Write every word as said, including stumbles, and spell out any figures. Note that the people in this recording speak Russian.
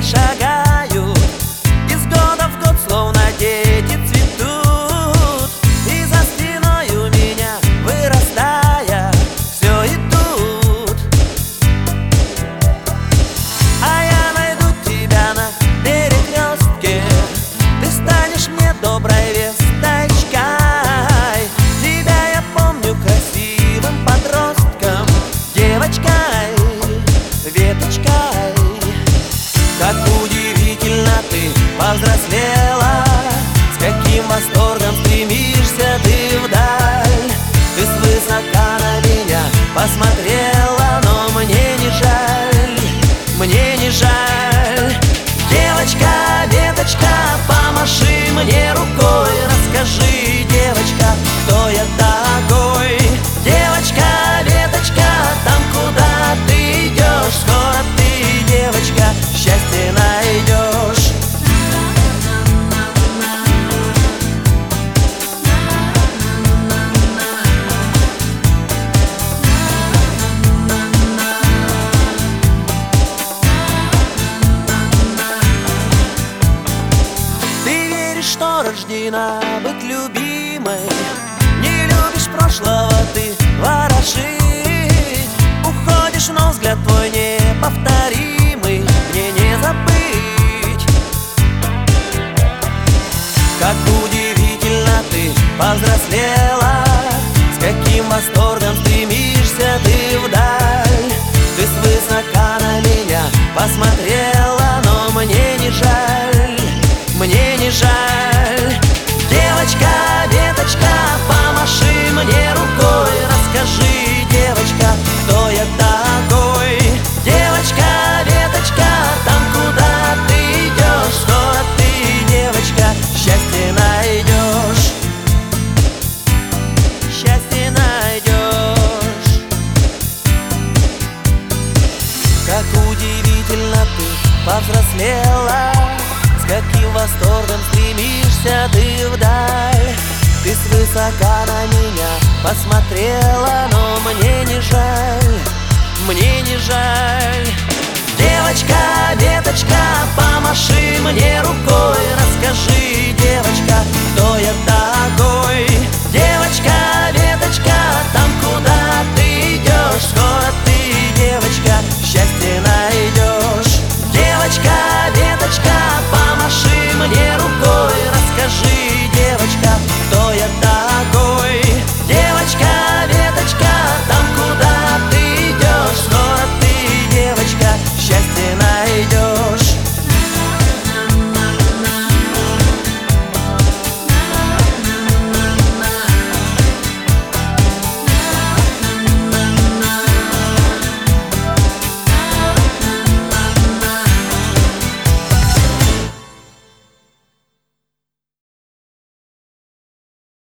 шагают, из года в год словно дети цветут, и за спиной у меня, вырастая, все идут. А я найду тебя на перекрестке, ты станешь мне доброй весточкой. Тебя я помню красивым подростком, девочкой, веточкой. Как удивительно ты повзрослела, с каким восторгом стремишься ты вдаль. Ты свысока на меня посмотрела, но мне не жаль, мне не жаль. Девочка, веточка, помаши мне рукой, расскажи, девочка, кто я такой. Девочка, веточка, там, куда ты идешь, скоро ты, девочка, счастье найдешь. Ты веришь, что рождена быть любимой, не любишь прошлого ты ворошить, уходишь, но взгляд твой неповторимый, мне не забыть. Как удивительно ты повзрослела, с каким восторгом стремишься ты вдаль. Ты свысока на меня посмотрела, но мне не жаль, мне не жаль. Девочка, веточка, помаши мне рукой, расскажи, девочка, кто я такой. Девочка, веточка, там, куда ты идешь, скоро ты, девочка, счастье найдешь, счастье найдешь. Как удивительно ты повзрослела, с каким восторгом стремишься ты вдаль. Ты свысока на меня посмотрела, но мне не жаль, мне не жаль. Девочка, веточка, помаши мне рукой, расскажи, девочка, кто я такой.